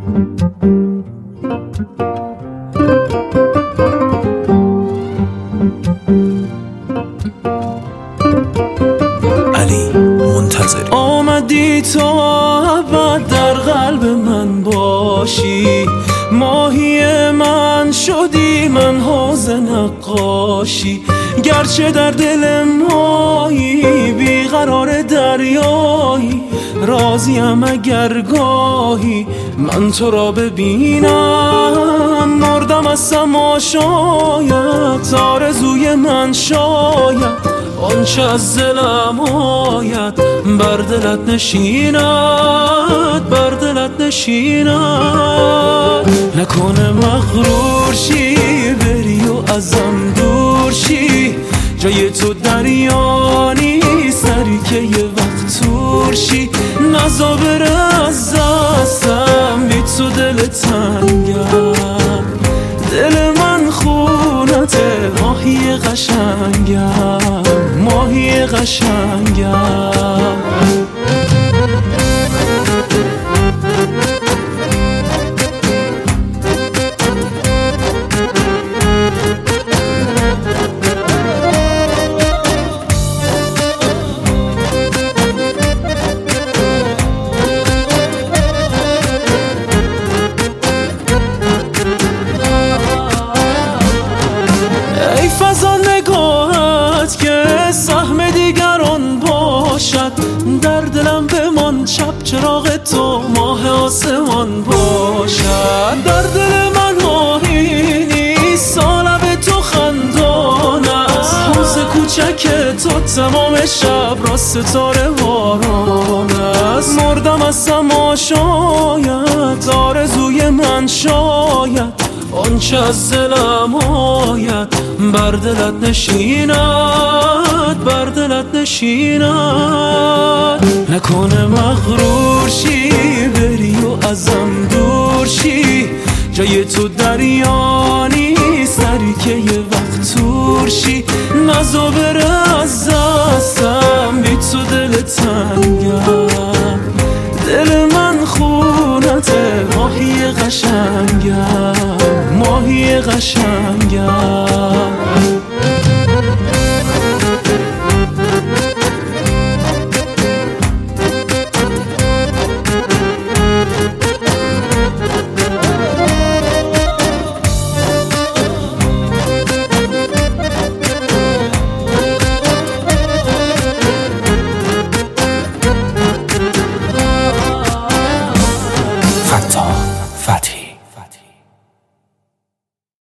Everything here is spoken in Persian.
علی منتظری. آمدی تو ابد در قلب من باشی، ماهی من شدی من حوض نقاشی. گرچه در دل مایی بیقرار دریایی، راضیم اگر گاهی من تو را ببینم. مردم از سما شاید آرزوی من شاید، آنچه از دلم آید بر دلت نشیند، بر دلت نشیند. نکنه مغرور شی بری و ازم دور شی، جای تو دریا نیست سری که یه وقت تور شی. نزا بره از دستم بی تو دل تنگم، دل من خونته ماهی قشنگم، ماهی قشنگم. ای فضا نگاهت که سهم دیگران باشد، در دلم بمان چپ چراغ تو ماه آسمان باشد. در دل من ماهی نیست سالب تو خندان است، حوض کوچک تو تمام شب را ستاره باران است. مردم از سما شاید آرزوی من شاید، آنچه از دلم آید بر دلت نشیند، بر دلت نشیند. نکنه مغرور شی بری و ازم دور شی، جای تو دریا نیست سری که یه وقت تور شی. نزا بره از دستم بی تو دل تنگم، دل من خونته ماهی قشنگم، ماهی قشنگم. فتاح